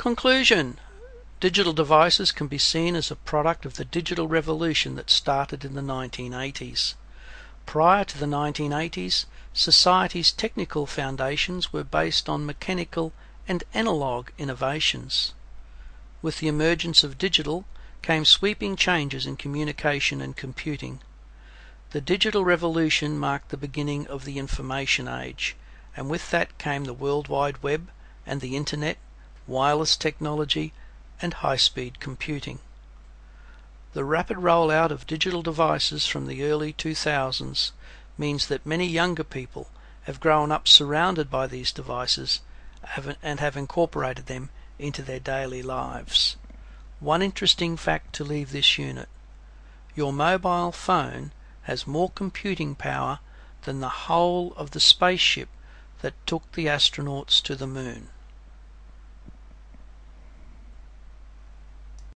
Conclusion. Digital devices can be seen as a product of the digital revolution that started in the 1980s. Prior to the 1980s, society's technical foundations were based on mechanical and analog innovations. With the emergence of digital came sweeping changes in communication and computing. The digital revolution marked the beginning of the information age, and with that came the World Wide Web and the Internet, wireless technology, and high-speed computing. The rapid rollout of digital devices from the early 2000s means that many younger people have grown up surrounded by these devices and have incorporated them into their daily lives. One interesting fact to leave this unit: your mobile phone has more computing power than the whole of the spaceship that took the astronauts to the moon.